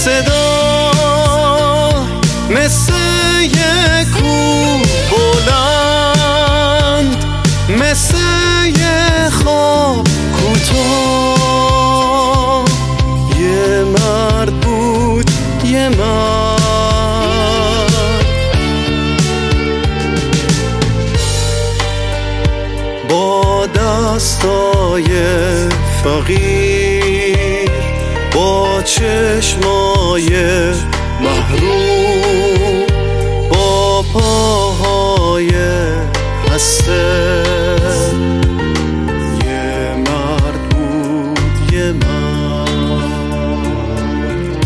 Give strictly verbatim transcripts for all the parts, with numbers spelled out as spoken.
صدا مثل یه کوه بلند، مثل یه خواب کوتاه. یه مرد بود، یه مرد با دستای فقیر، با چشمای محروم، با پاهای خسته. یه مرد بود، یه مرد.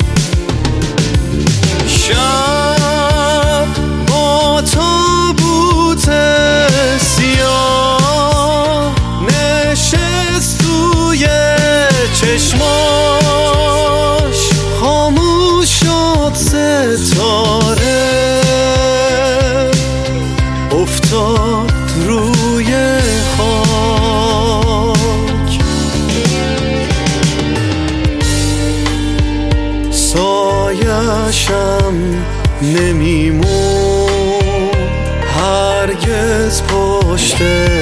شب با تابوت سیاه نشست توی چشماش، خاموش شد ستاره، افتاد روی خاک. سایه‌شم نمیمون هرگز پشت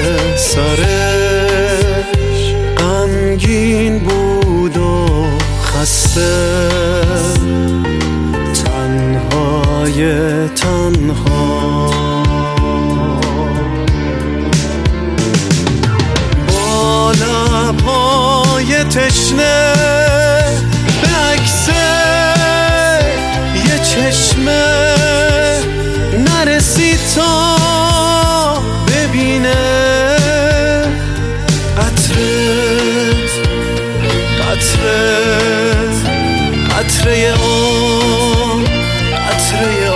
سرش، غمگین بود و خسته، تنهای تنها. با لبهای تشنه به عکس یه چشمه نرسید تا ببینه قطره قطره قطره آب، قطره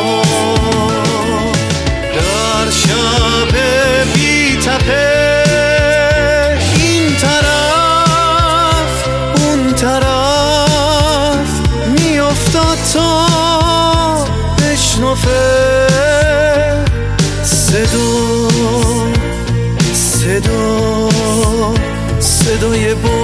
آب در شب بی تپش، این طرف اون طرف میافتاد تا بشنفه صدا صدا صدای با